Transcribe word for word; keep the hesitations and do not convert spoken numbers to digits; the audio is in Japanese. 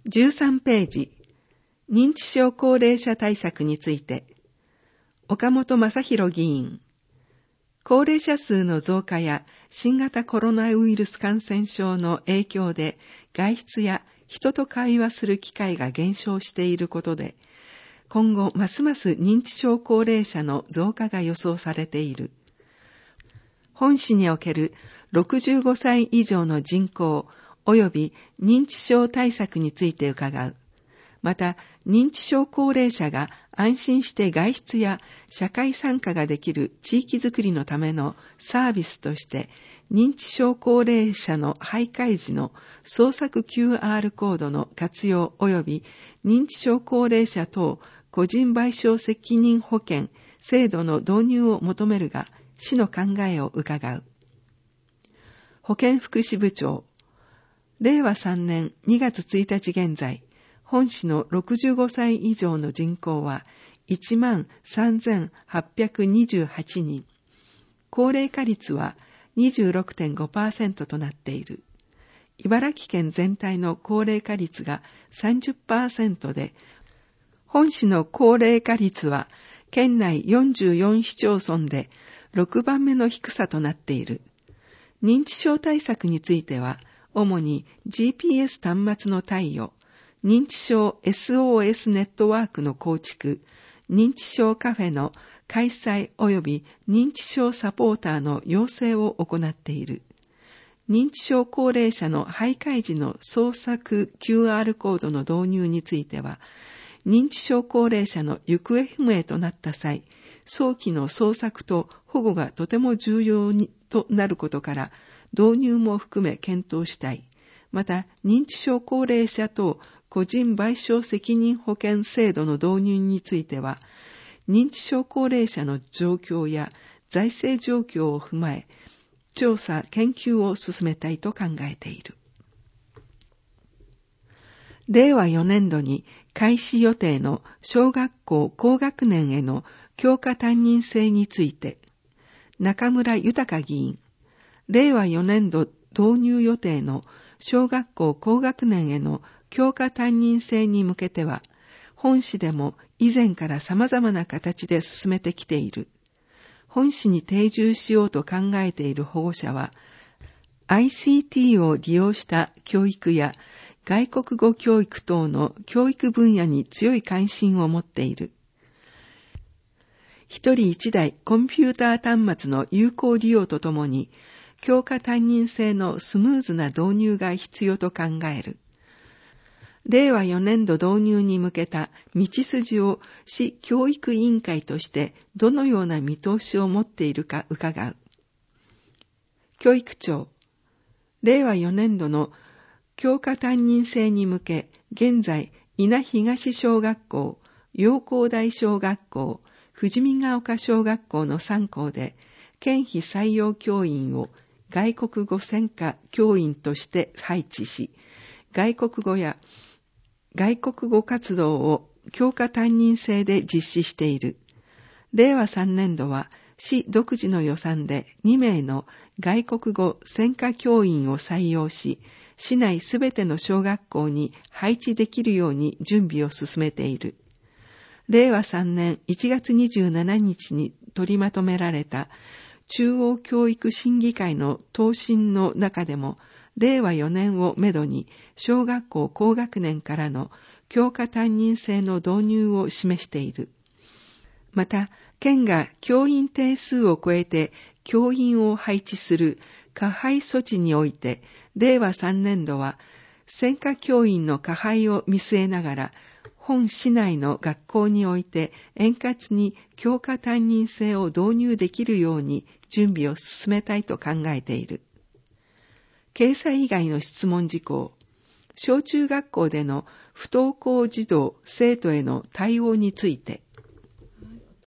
じゅうさんページ、認知症高齢者対策について、岡本正弘議員、高齢者数の増加や新型コロナウイルス感染症の影響で外出や人と会話する機会が減少していることで、今後ますます認知症高齢者の増加が予想されている。本市におけるろくじゅうごさい以上の人口及び認知症対策について伺う。また、認知症高齢者が安心して外出や社会参加ができる地域づくりのためのサービスとして、認知症高齢者の徘徊時の捜索 キューアール コードの活用及び認知症高齢者等個人賠償責任保険制度の導入を求めるが、市の考えを伺う。保健福祉部長、れいわさんねんにがつついたち現在、本市のろくじゅうごさい以上の人口はいちまんさんぜんはっぴゃくにじゅうはちにん。高齢化率は にじゅうろくてんごパーセント となっている。茨城県全体の高齢化率が さんじゅっパーセント で、本市の高齢化率は県内よんじゅうよん市町村でろくばんめの低さとなっている。認知症対策については、主に ジーピーエス 端末の貸与、認知症 エスオーエス ネットワークの構築、認知症カフェの開催及び認知症サポーターの養成を行っている。認知症高齢者の徘徊時の捜索 キューアール コードの導入については、認知症高齢者の行方不明となった際、早期の捜索と保護がとても重要にとなることから、導入も含め検討したい。また、認知症高齢者等個人賠償責任保険制度の導入については、認知症高齢者の状況や財政状況を踏まえ、調査・研究を進めたいと考えている。れいわよねんどに開始予定の小学校高学年への教科担任制について、中村豊議員、れいわよねんど導入予定の小学校高学年への教科担任制に向けては、本市でも以前から様々な形で進めてきている。本市に定住しようと考えている保護者は、アイシーティー を利用した教育や外国語教育等の教育分野に強い関心を持っている。一人一台コンピューター端末の有効利用とともに、教科担任制のスムーズな導入が必要と考える。れいわよねんど導入に向けた道筋を市教育委員会としてどのような見通しを持っているか伺う。教育長、れいわよねんどの教科担任制に向け、現在、稲東小学校、陽光台小学校、富士見ヶ丘小学校のさん校で、県費採用教員を外国語専科教員として配置し、外国語や外国語活動を教科担任制で実施している。れいわさんねんどは市独自の予算でにめいの外国語専科教員を採用し、市内すべての小学校に配置できるように準備を進めている。れいわさんねんいちがつにじゅうしちにちに取りまとめられた中央教育審議会の答申の中でも、れいわよねんをめどに小学校高学年からの教科担任制の導入を示している。また、県が教員定数を超えて教員を配置する加配措置において、れいわさんねんどは専科教員の加配を見据えながら、本市内の学校において円滑に教科担任制を導入できるように準備を進めたいと考えている。掲載以外の質問事項、小中学校での不登校児童・生徒への対応について、